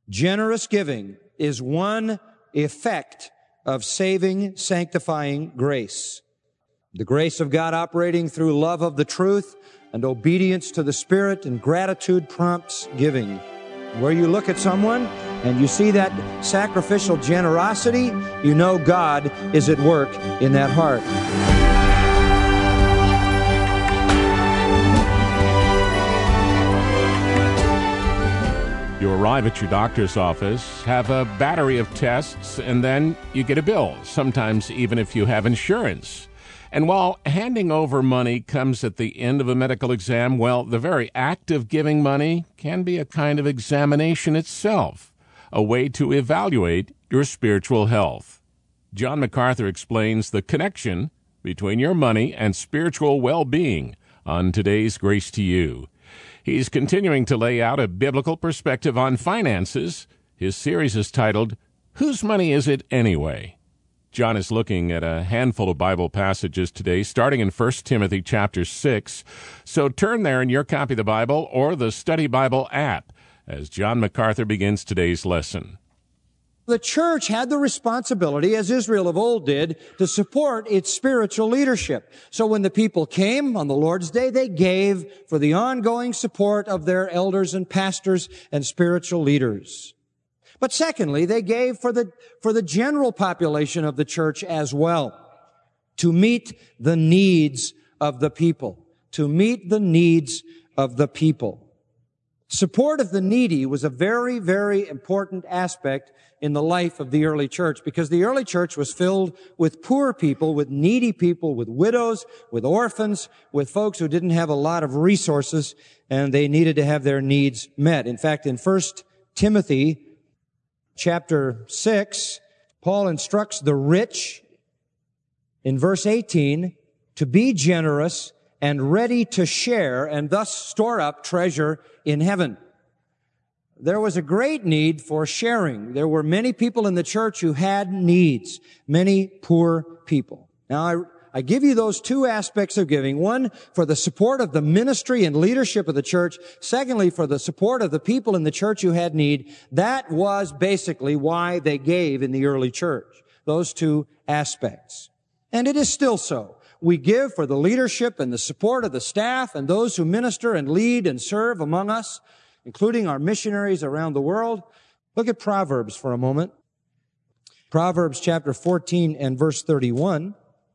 Generous giving is one effect of saving, sanctifying grace. The grace of God operating through love of the truth and obedience to the Spirit and gratitude prompts giving. Where you look at someone and you see that sacrificial generosity, you know God is at work in that heart. You arrive at your doctor's office, have a battery of tests, and then you get a bill, sometimes even if you have insurance. And while handing over money comes at the end of a medical exam, well, the very act of giving money can be a kind of examination itself, a way to evaluate your spiritual health. John MacArthur explains the connection between your money and spiritual well-being on today's Grace to You. He's continuing to lay out a biblical perspective on finances. His series is titled, Whose Money Is It Anyway? John is looking at a handful of Bible passages today, starting in 1 Timothy chapter 6. So turn there in your copy of the Bible or the Study Bible app as John MacArthur begins today's lesson. The church had the responsibility, as Israel of old did, to support its spiritual leadership. So when the people came on the Lord's Day, they gave for the ongoing support of their elders and pastors and spiritual leaders. But secondly, they gave for the general population of the church as well, to meet the needs of the people, to meet the needs of the people. Support of the needy was a very, very important aspect in the life of the early church, because the early church was filled with poor people, with needy people, with widows, with orphans, with folks who didn't have a lot of resources, and they needed to have their needs met. In fact, in 1 Timothy chapter 6, Paul instructs the rich in verse 18 to be generous and ready to share and thus store up treasure in heaven. There was a great need for sharing. There were many people in the church who had needs, many poor people. Now, I give you those two aspects of giving. One, for the support of the ministry and leadership of the church. Secondly, for the support of the people in the church who had need. That was basically why they gave in the early church. Those two aspects. And it is still so. We give for the leadership and the support of the staff and those who minister and lead and serve among us, including our missionaries around the world. Look at Proverbs for a moment. Proverbs chapter 14 and verse 31.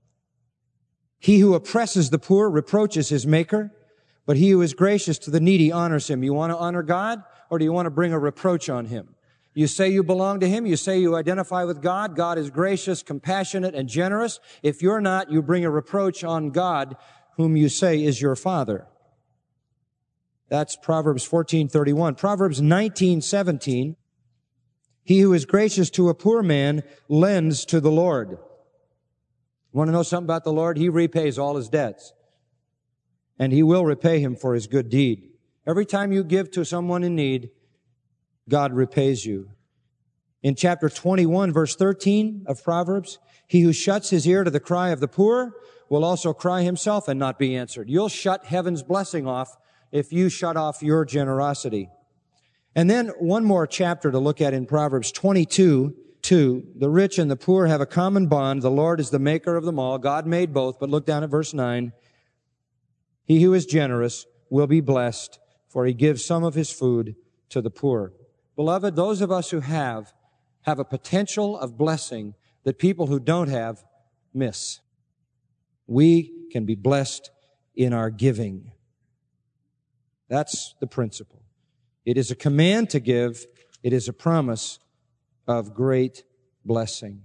He who oppresses the poor reproaches his maker, but he who is gracious to the needy honors him. You want to honor God, or do you want to bring a reproach on him? You say you belong to him. You say you identify with God. God is gracious, compassionate, and generous. If you're not, you bring a reproach on God, whom you say is your Father. That's Proverbs 14:31. Proverbs 19:17. He who is gracious to a poor man lends to the Lord. Want to know something about the Lord? He repays all his debts. And he will repay him for his good deed. Every time you give to someone in need, God repays you. In chapter 21, verse 13 of Proverbs, he who shuts his ear to the cry of the poor will also cry himself and not be answered. You'll shut heaven's blessing off if you shut off your generosity. And then one more chapter to look at in Proverbs 22:2. The rich and the poor have a common bond. The Lord is the maker of them all. God made both. But look down at verse 9. He who is generous will be blessed, for he gives some of his food to the poor. Beloved, those of us who have a potential of blessing that people who don't have miss. We can be blessed in our giving. That's the principle. It is a command to give. It is a promise of great blessing.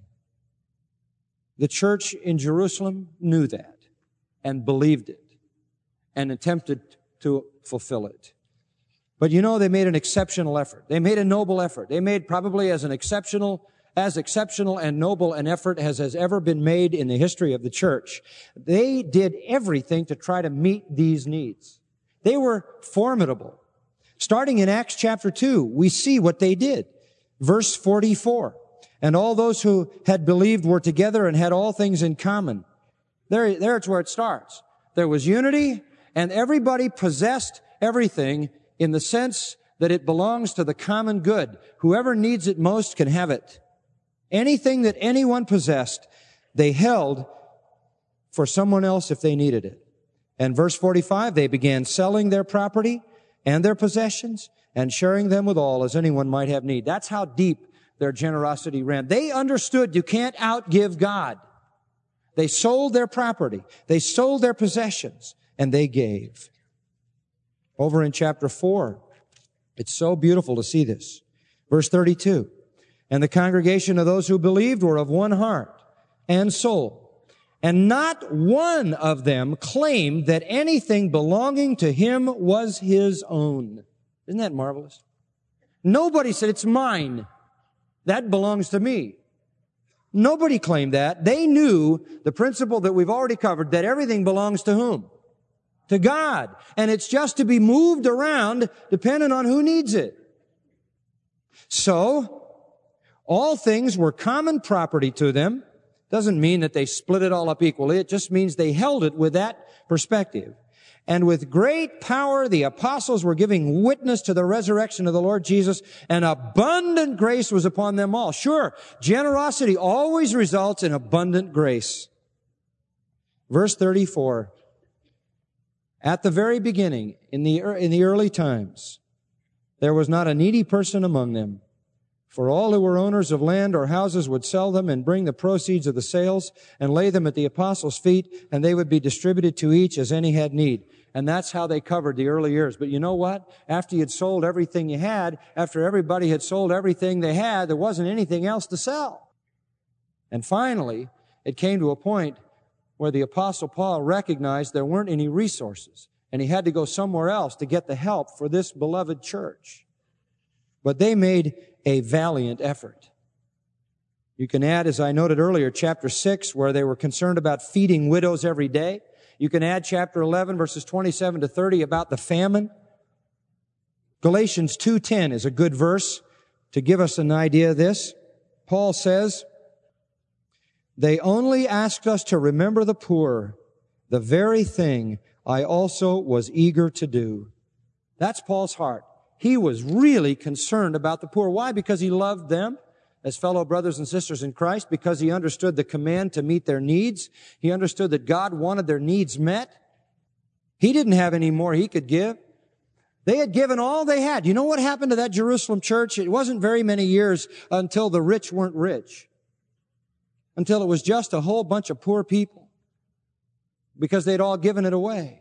The church in Jerusalem knew that and believed it and attempted to fulfill it. But you know, they made an exceptional effort. They made a noble effort. They made probably as exceptional and noble an effort as has ever been made in the history of the church. They did everything to try to meet these needs. They were formidable. Starting in Acts chapter 2, we see what they did. Verse 44. And all those who had believed were together and had all things in common. There's where it starts. There was unity, and everybody possessed everything in the sense that it belongs to the common good. Whoever needs it most can have it. Anything that anyone possessed, they held for someone else if they needed it. And verse 45, they began selling their property and their possessions and sharing them with all as anyone might have need. That's how deep their generosity ran. They understood you can't outgive God. They sold their property. They sold their possessions, and they gave. Over in chapter 4, it's so beautiful to see this. Verse 32, and the congregation of those who believed were of one heart and soul, and not one of them claimed that anything belonging to him was his own. Isn't that marvelous? Nobody said, it's mine. That belongs to me. Nobody claimed that. They knew the principle that we've already covered, that everything belongs to whom? To God. And it's just to be moved around depending on who needs it. So, all things were common property to them. Doesn't mean that they split it all up equally. It just means they held it with that perspective. And with great power, the apostles were giving witness to the resurrection of the Lord Jesus, and abundant grace was upon them all. Sure, generosity always results in abundant grace. Verse 34, at the very beginning, in the early times, there was not a needy person among them. For all who were owners of land or houses would sell them and bring the proceeds of the sales and lay them at the apostles' feet, and they would be distributed to each as any had need. And that's how they covered the early years. But you know what? After you'd sold everything you had, after everybody had sold everything they had, there wasn't anything else to sell. And finally, it came to a point where the Apostle Paul recognized there weren't any resources, and he had to go somewhere else to get the help for this beloved church. But they made a valiant effort. You can add, as I noted earlier, chapter 6, where they were concerned about feeding widows every day. You can add chapter 11, verses 27 to 30, about the famine. Galatians 2:10 is a good verse to give us an idea of this. Paul says, they only asked us to remember the poor, the very thing I also was eager to do. That's Paul's heart. He was really concerned about the poor. Why? Because he loved them as fellow brothers and sisters in Christ, because he understood the command to meet their needs. He understood that God wanted their needs met. He didn't have any more he could give. They had given all they had. You know what happened to that Jerusalem church? It wasn't very many years until the rich weren't rich, until it was just a whole bunch of poor people, because they'd all given it away.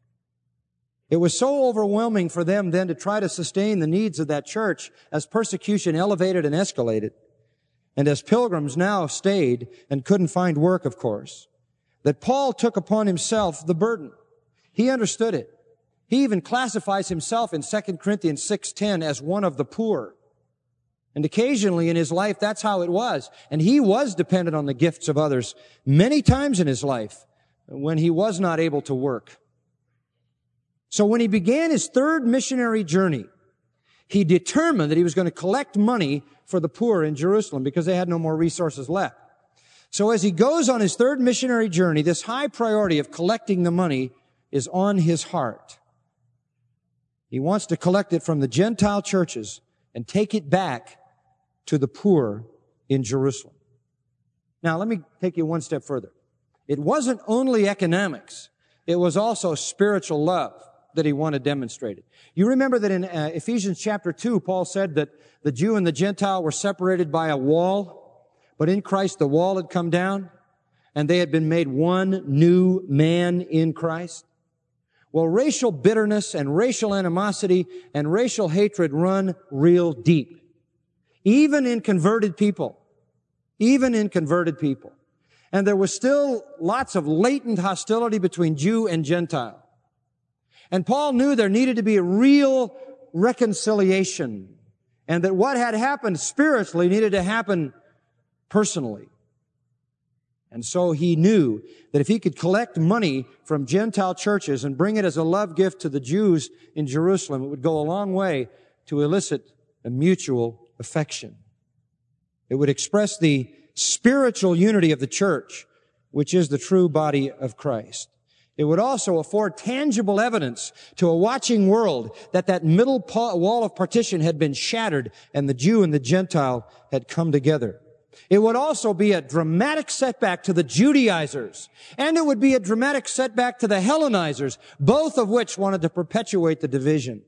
It was so overwhelming for them then to try to sustain the needs of that church as persecution elevated and escalated, and as pilgrims now stayed and couldn't find work, of course, that Paul took upon himself the burden. He understood it. He even classifies himself in 2 Corinthians 6:10 as one of the poor. And occasionally in his life, that's how it was. And he was dependent on the gifts of others many times in his life when he was not able to work. So when he began his third missionary journey, he determined that he was going to collect money for the poor in Jerusalem because they had no more resources left. So as he goes on his third missionary journey, this high priority of collecting the money is on his heart. He wants to collect it from the Gentile churches and take it back to the poor in Jerusalem. Now, let me take you one step further. It wasn't only economics. It was also spiritual love that he wanted demonstrated. You remember that in Ephesians chapter 2, Paul said that the Jew and the Gentile were separated by a wall, but in Christ the wall had come down, and they had been made one new man in Christ. Well, racial bitterness and racial animosity and racial hatred run real deep, even in converted people. Even in converted people. And there was still lots of latent hostility between Jew and Gentile. And Paul knew there needed to be a real reconciliation, and that what had happened spiritually needed to happen personally. And so he knew that if he could collect money from Gentile churches and bring it as a love gift to the Jews in Jerusalem, it would go a long way to elicit a mutual affection. It would express the spiritual unity of the church, which is the true body of Christ. It would also afford tangible evidence to a watching world that that middle wall of partition had been shattered and the Jew and the Gentile had come together. It would also be a dramatic setback to the Judaizers, and it would be a dramatic setback to the Hellenizers, both of which wanted to perpetuate the division.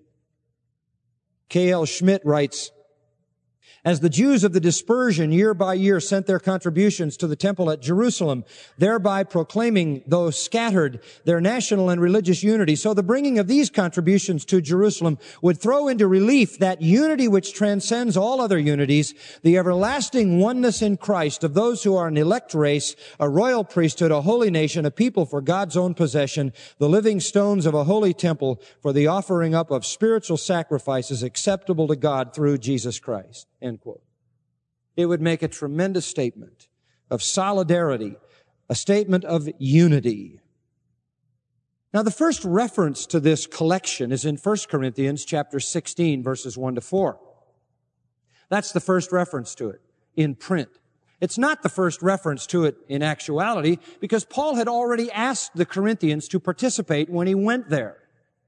K.L. Schmidt writes, as the Jews of the dispersion year by year sent their contributions to the temple at Jerusalem, thereby proclaiming, though scattered, their national and religious unity, so the bringing of these contributions to Jerusalem would throw into relief that unity which transcends all other unities, the everlasting oneness in Christ of those who are an elect race, a royal priesthood, a holy nation, a people for God's own possession, the living stones of a holy temple for the offering up of spiritual sacrifices acceptable to God through Jesus Christ. End quote. It would make a tremendous statement of solidarity, a statement of unity. Now, the first reference to this collection is in 1 Corinthians chapter 16, verses 1 to 4. That's the first reference to it in print. It's not the first reference to it in actuality because Paul had already asked the Corinthians to participate when he went there.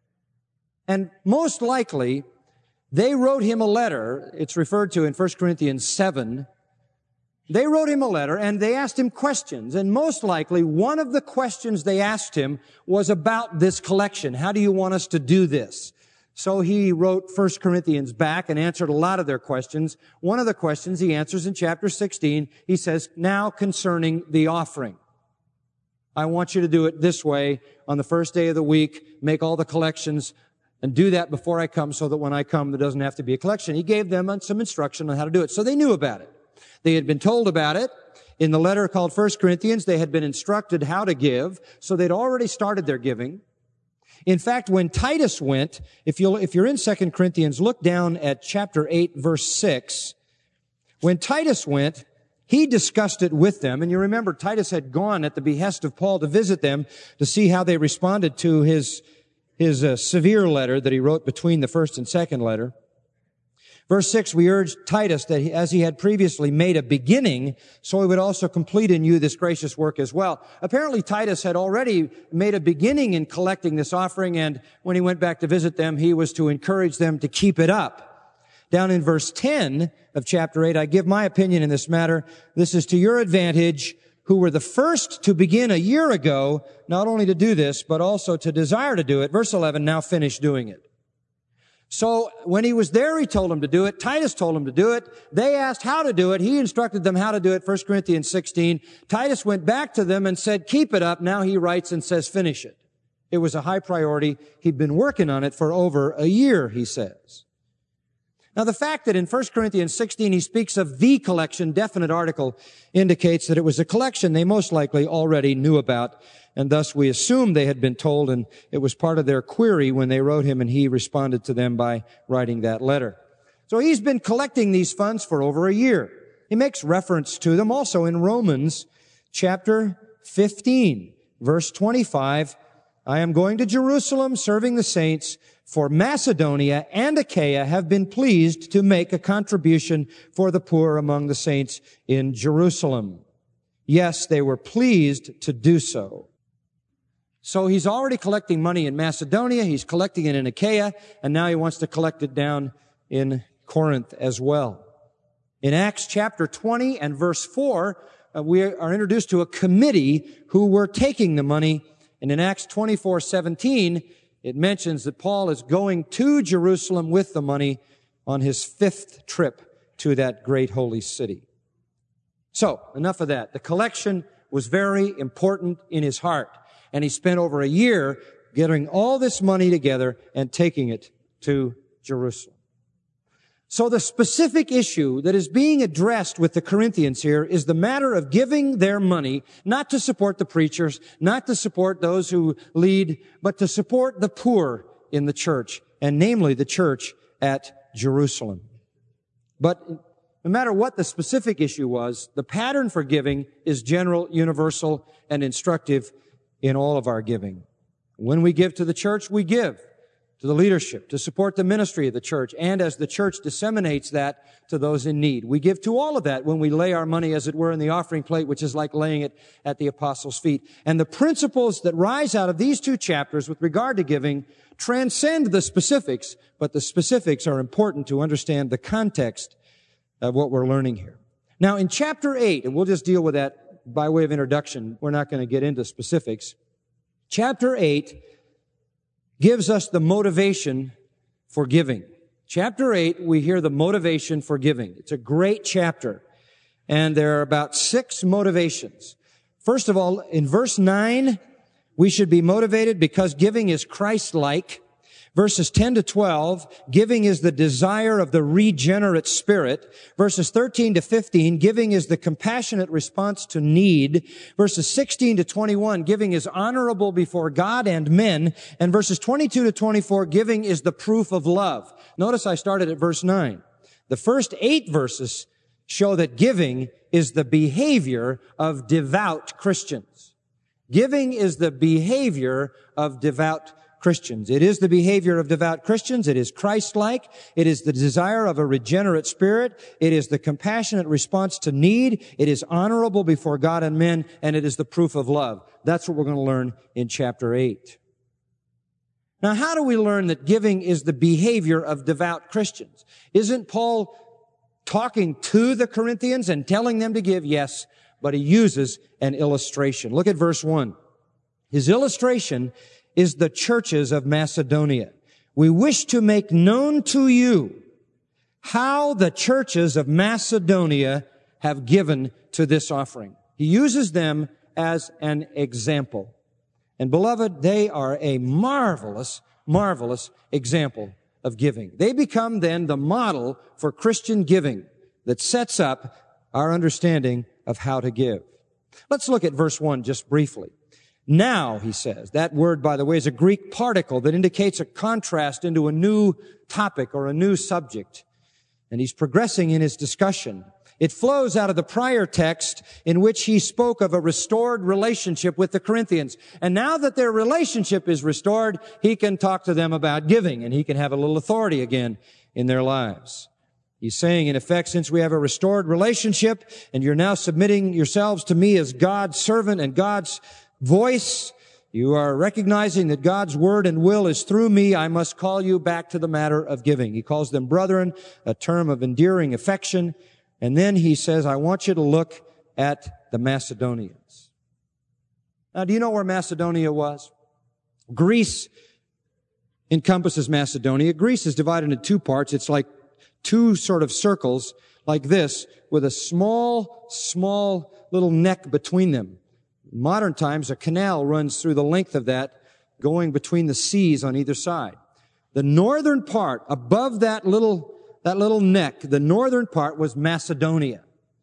And most likely, they wrote him a letter. It's referred to in 1 Corinthians 7. They wrote him a letter and they asked him questions. And most likely one of the questions they asked him was about this collection. How do you want us to do this? So he wrote 1 Corinthians back and answered a lot of their questions. One of the questions he answers in chapter 16. He says, now concerning the offering. I want you to do it this way on the first day of the week. Make all the collections and do that before I come so that when I come, there doesn't have to be a collection. He gave them some instruction on how to do it. So they knew about it. They had been told about it. In the letter called 1 Corinthians, they had been instructed how to give. So they'd already started their giving. In fact, when Titus went, if you're in 2 Corinthians, look down at chapter 8, verse 6. When Titus went, he discussed it with them. And you remember, Titus had gone at the behest of Paul to visit them to see how they responded to his severe letter that he wrote between the first and second letter. Verse 6, we urge Titus that as he had previously made a beginning, so he would also complete in you this gracious work as well. Apparently Titus had already made a beginning in collecting this offering, and when he went back to visit them, he was to encourage them to keep it up. Down in verse 10 of chapter 8, I give my opinion in this matter. This is to your advantage, who were the first to begin a year ago, not only to do this, but also to desire to do it. Verse 11, now finish doing it. So when he was there, he told them to do it. Titus told them to do it. They asked how to do it. He instructed them how to do it. 1 Corinthians 16. Titus went back to them and said, keep it up. Now he writes and says, finish it. It was a high priority. He'd been working on it for over a year, he says. Now, the fact that in 1 Corinthians 16 he speaks of the collection, definite article, indicates that it was a collection they most likely already knew about, and thus we assume they had been told, and it was part of their query when they wrote him, and he responded to them by writing that letter. So he's been collecting these funds for over a year. He makes reference to them also in Romans chapter 15, verse 25. I am going to Jerusalem serving the saints, for Macedonia and Achaia have been pleased to make a contribution for the poor among the saints in Jerusalem. Yes, they were pleased to do so. So he's already collecting money in Macedonia, he's collecting it in Achaia, and now he wants to collect it down in Corinth as well. In Acts chapter 20 and verse 4, we are introduced to a committee who were taking the money. And in Acts 24:17, it mentions that Paul is going to Jerusalem with the money on his 5th trip to that great holy city. So, enough of that. The collection was very important in his heart. And he spent over a year getting all this money together and taking it to Jerusalem. So the specific issue that is being addressed with the Corinthians here is the matter of giving their money, not to support the preachers, not to support those who lead, but to support the poor in the church, and namely the church at Jerusalem. But no matter what the specific issue was, the pattern for giving is general, universal, and instructive in all of our giving. When we give to the church, we give. to the leadership, to support the ministry of the church, and as the church disseminates that to those in need. We give to all of that when we lay our money, as it were, in the offering plate, which is like laying it at the apostles' feet. And the principles that rise out of these two chapters with regard to giving transcend the specifics, but the specifics are important to understand the context of what we're learning here. Now, in chapter 8, and we'll just deal with that by way of introduction, we're not going to get into specifics. Chapter 8 gives us the motivation for giving. Chapter 8, we hear the motivation for giving. It's a great chapter, and there are about 6 motivations. First of all, in verse 9, we should be motivated because giving is Christ-like. Verses 10 to 12, giving is the desire of the regenerate spirit. Verses 13 to 15, giving is the compassionate response to need. Verses 16 to 21, giving is honorable before God and men. And verses 22 to 24, giving is the proof of love. Notice I started at verse 9. The first 8 verses show that giving is the behavior of devout Christians. Giving is the behavior of devout Christians. It is the behavior of devout Christians. It is Christ-like. It is the desire of a regenerate spirit. It is the compassionate response to need. It is honorable before God and men, and it is the proof of love. That's what we're going to learn in chapter 8. Now, how do we learn that giving is the behavior of devout Christians? Isn't Paul talking to the Corinthians and telling them to give? Yes, but he uses an illustration. Look at verse 1. His illustration is the churches of Macedonia. We wish to make known to you how the churches of Macedonia have given to this offering. He uses them as an example. And beloved, they are a marvelous, marvelous example of giving. They become then the model for Christian giving that sets up our understanding of how to give. Let's look at verse 1 just briefly. Now, he says, that word, by the way, is a Greek particle that indicates a contrast into a new topic or a new subject. And he's progressing in his discussion. It flows out of the prior text in which he spoke of a restored relationship with the Corinthians. And now that their relationship is restored, he can talk to them about giving, and he can have a little authority again in their lives. He's saying, in effect, since we have a restored relationship, and you're now submitting yourselves to me as God's servant and God's voice, you are recognizing that God's word and will is through me. I must call you back to the matter of giving. He calls them brethren, a term of endearing affection. And then he says, I want you to look at the Macedonians. Now, do you know where Macedonia was? Greece encompasses Macedonia. Greece is divided into 2 parts. It's like 2 sort of circles like this with a small little neck between them. In modern times, a canal runs through the length of that, going between the seas on either side. The northern part, above that little neck, the northern part was Macedonia.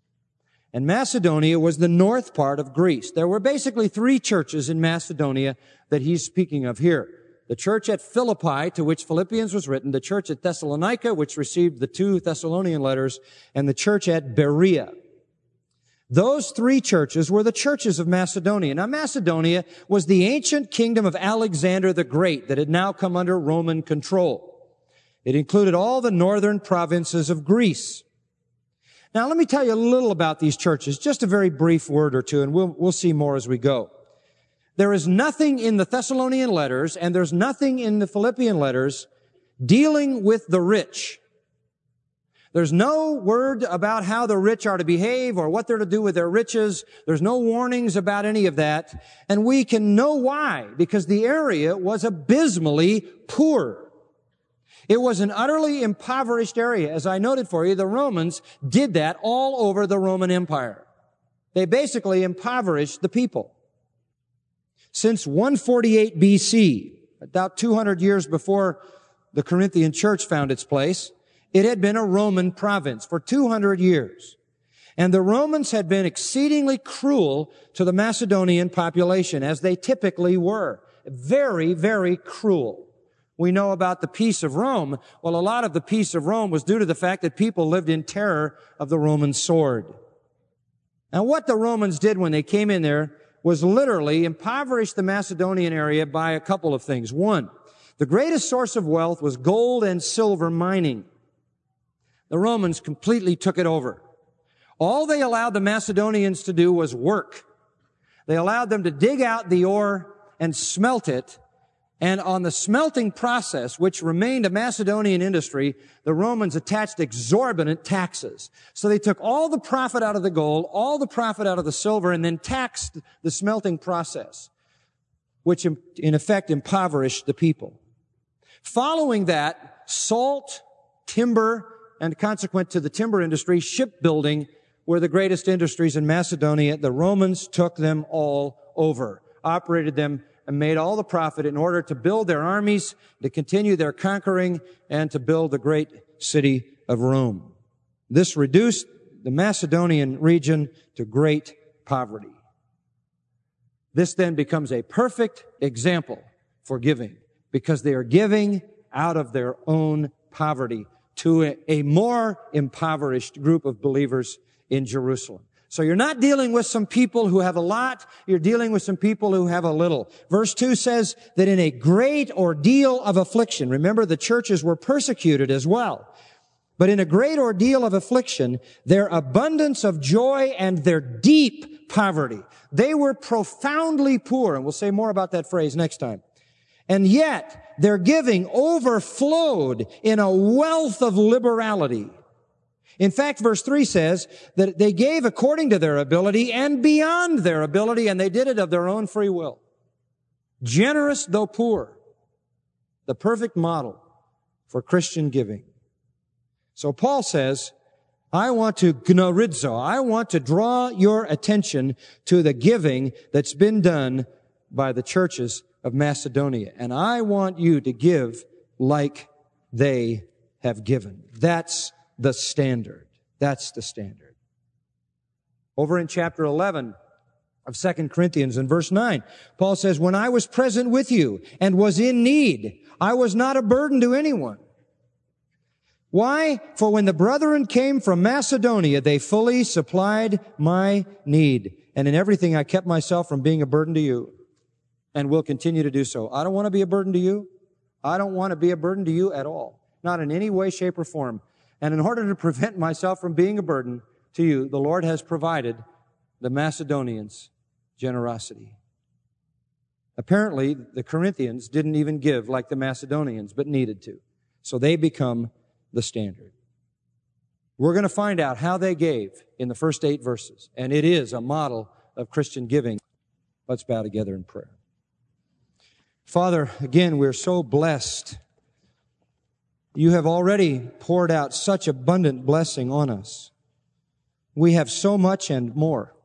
And Macedonia was the north part of Greece. There were basically 3 churches in Macedonia that he's speaking of here. The church at Philippi, to which Philippians was written, the church at Thessalonica, which received the 2 Thessalonian letters, and the church at Berea. Those 3 churches were the churches of Macedonia. Now, Macedonia was the ancient kingdom of Alexander the Great that had now come under Roman control. It included all the northern provinces of Greece. Now, let me tell you a little about these churches, just a very brief word or two, and we'll see more as we go. There is nothing in the Thessalonian letters, and there's nothing in the Philippian letters dealing with the rich. There's no word about how the rich are to behave or what they're to do with their riches. There's no warnings about any of that. And we can know why, because the area was abysmally poor. It was an utterly impoverished area. As I noted for you, the Romans did that all over the Roman Empire. They basically impoverished the people. Since 148 BC, about 200 years before the Corinthian church found its place, it had been a Roman province for 200 years. And the Romans had been exceedingly cruel to the Macedonian population, as they typically were. Very, very cruel. We know about the peace of Rome. Well, a lot of the peace of Rome was due to the fact that people lived in terror of the Roman sword. Now, what the Romans did when they came in there was literally impoverish the Macedonian area by a couple of things. One, The greatest source of wealth was gold and silver mining. The Romans completely took it over. All they allowed the Macedonians to do was work. They allowed them to dig out the ore and smelt it. And on the smelting process, which remained a Macedonian industry, the Romans attached exorbitant taxes. So they took all the profit out of the gold, all the profit out of the silver, and then taxed the smelting process, which in effect impoverished the people. Following that, salt, timber, and consequent to the timber industry, shipbuilding were the greatest industries in Macedonia. The Romans took them all over, operated them, and made all the profit in order to build their armies, to continue their conquering, and to build the great city of Rome. This reduced the Macedonian region to great poverty. This then becomes a perfect example for giving, because they are giving out of their own poverty to a more impoverished group of believers in Jerusalem. So you're not dealing with some people who have a lot, you're dealing with some people who have a little. Verse 2 says that in a great ordeal of affliction, remember the churches were persecuted as well, but in a great ordeal of affliction, their abundance of joy and their deep poverty. They were profoundly poor, and we'll say more about that phrase next time. And yet, their giving overflowed in a wealth of liberality. In fact, verse 3 says that they gave according to their ability and beyond their ability, and they did it of their own free will. Generous though poor. The perfect model for Christian giving. So Paul says, I want to gnorizo. I want to draw your attention to the giving that's been done by the churches of Macedonia. And I want you to give like they have given. That's the standard. That's the standard. Over in chapter 11 of 2 Corinthians in verse 9, Paul says, when I was present with you and was in need, I was not a burden to anyone. Why? For when the brethren came from Macedonia, they fully supplied my need. And in everything I kept myself from being a burden to you and will continue to do so. I don't want to be a burden to you. I don't want to be a burden to you at all. Not in any way, shape, or form. And in order to prevent myself from being a burden to you, the Lord has provided the Macedonians' generosity. Apparently, the Corinthians didn't even give like the Macedonians, but needed to. So they become the standard. We're going to find out how they gave in the first 8 verses. And it is a model of Christian giving. Let's bow together in prayer. Father, again, we're so blessed. You have already poured out such abundant blessing on us. We have so much and more.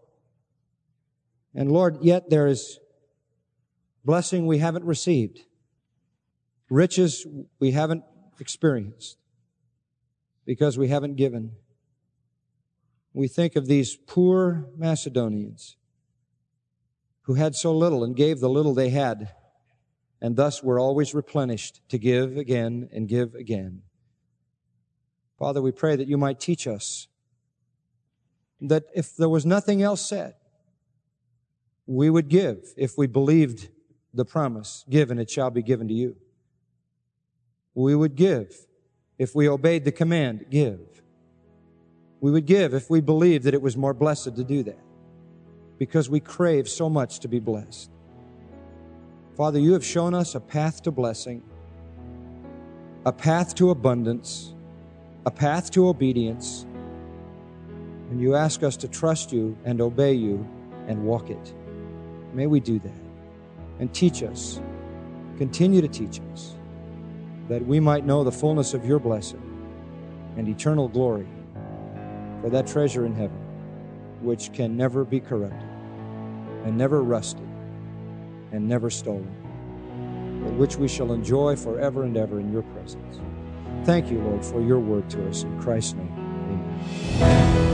And Lord, yet there is blessing we haven't received. Riches we haven't experienced because we haven't given. We think of these poor Macedonians who had so little and gave the little they had, and thus were always replenished to give again and give again. Father, we pray that you might teach us that if there was nothing else said, we would give if we believed the promise, give and it shall be given to you. We would give if we obeyed the command, give. We would give if we believed that it was more blessed to do that, because we crave so much to be blessed. Father, you have shown us a path to blessing, a path to abundance, a path to obedience, and you ask us to trust you and obey you and walk it. May we do that. And teach us, continue to teach us, that we might know the fullness of your blessing and eternal glory for that treasure in heaven, which can never be corrupted and never rusted and never stolen, but which we shall enjoy forever and ever in your presence. Thank you, Lord, for your word to us. In Christ's name, amen.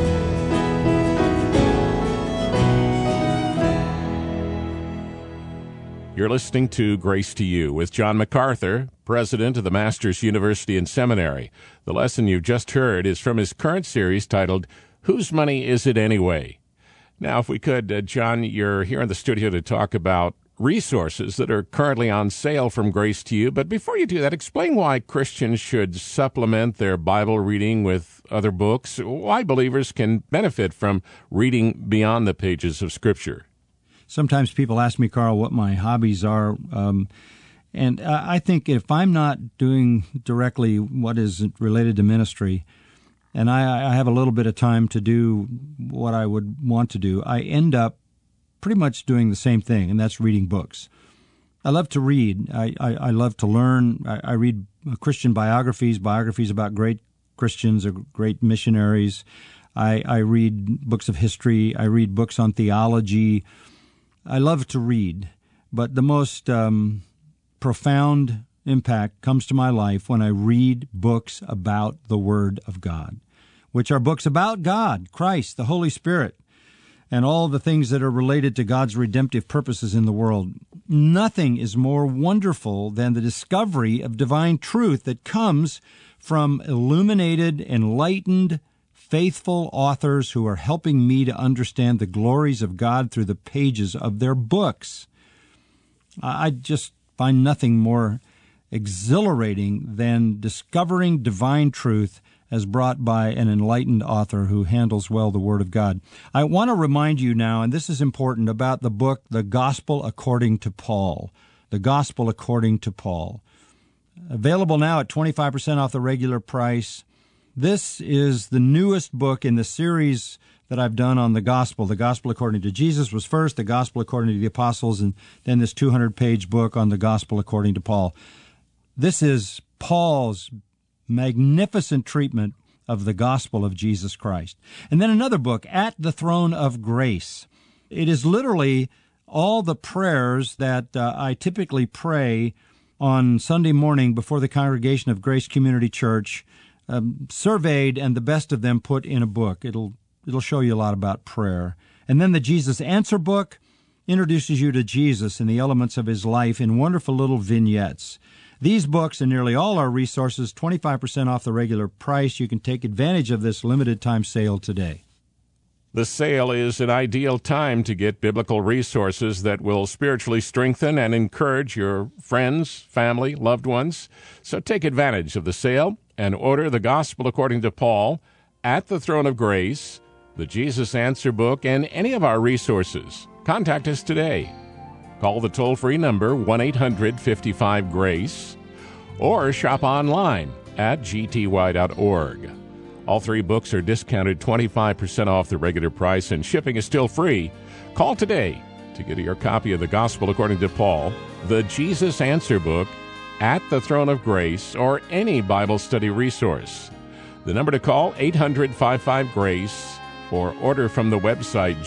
You're listening to Grace to You with John MacArthur, president of the Masters University and Seminary. The lesson you just heard is from his current series titled, Whose Money Is It Anyway? Now, if we could, John, you're here in the studio to talk about resources that are currently on sale from Grace to You. But before you do that, explain why Christians should supplement their Bible reading with other books, why believers can benefit from reading beyond the pages of Scripture. Sometimes people ask me, Carl, what my hobbies are. And I think if I'm not doing directly what is related to ministry, and I have a little bit of time to do what I would want to do, I end up pretty much doing the same thing, and that's reading books. I love to read. I love to learn. I read Christian biographies about great Christians or great missionaries. I read books of history. I read books on theology. I love to read, but the most profound impact comes to my life when I read books about the Word of God, which are books about God, Christ, the Holy Spirit, and all the things that are related to God's redemptive purposes in the world. Nothing is more wonderful than the discovery of divine truth that comes from illuminated, enlightened, faithful authors who are helping me to understand the glories of God through the pages of their books. I just find nothing more exhilarating than discovering divine truth as brought by an enlightened author who handles well the Word of God. I want to remind you now, and this is important, about the book, The Gospel According to Paul. The Gospel According to Paul. Available now at 25% off the regular price. This is the newest book in the series that I've done on the Gospel. The Gospel According to Jesus was first, the Gospel According to the Apostles, and then this 200-page book on the Gospel According to Paul. This is Paul's magnificent treatment of the gospel of Jesus Christ. And then another book, At the Throne of Grace. It is literally all the prayers that I typically pray on Sunday morning before the congregation of Grace Community Church, surveyed and the best of them put in a book. It'll show you a lot about prayer. And then the Jesus Answer book introduces you to Jesus and the elements of his life in wonderful little vignettes. These books and nearly all our resources, 25% off the regular price. You can take advantage of this limited time sale today. The sale is an ideal time to get biblical resources that will spiritually strengthen and encourage your friends, family, loved ones. So take advantage of the sale and order The Gospel According to Paul, At the Throne of Grace, the Jesus Answer book, and any of our resources. Contact us today. Call the toll-free number 1-800-55-GRACE or shop online at gty.org. All three books are discounted 25% off the regular price, and shipping is still free. Call today to get your copy of The Gospel According to Paul, the Jesus Answer book, At the Throne of Grace, or any Bible study resource. The number to call, 800-55-GRACE, or order from the website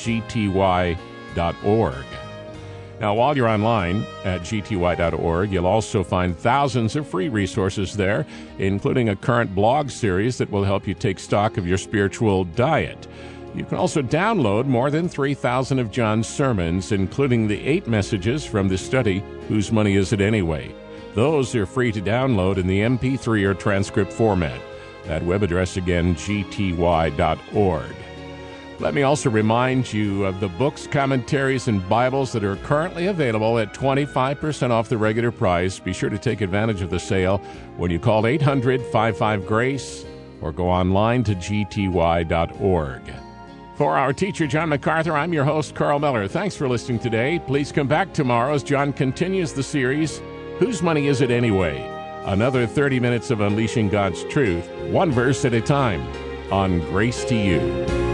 gty.org. Now, while you're online at gty.org, you'll also find thousands of free resources there, including a current blog series that will help you take stock of your spiritual diet. You can also download more than 3,000 of John's sermons, including the 8 messages from the study, Whose Money Is It Anyway? Those are free to download in the MP3 or transcript format. That web address again, gty.org. Let me also remind you of the books, commentaries, and Bibles that are currently available at 25% off the regular price. Be sure to take advantage of the sale when you call 800-55-GRACE or go online to gty.org. For our teacher, John MacArthur, I'm your host, Carl Miller. Thanks for listening today. Please come back tomorrow as John continues the series, Whose Money Is It Anyway? Another 30 minutes of unleashing God's truth, one verse at a time, on Grace to You.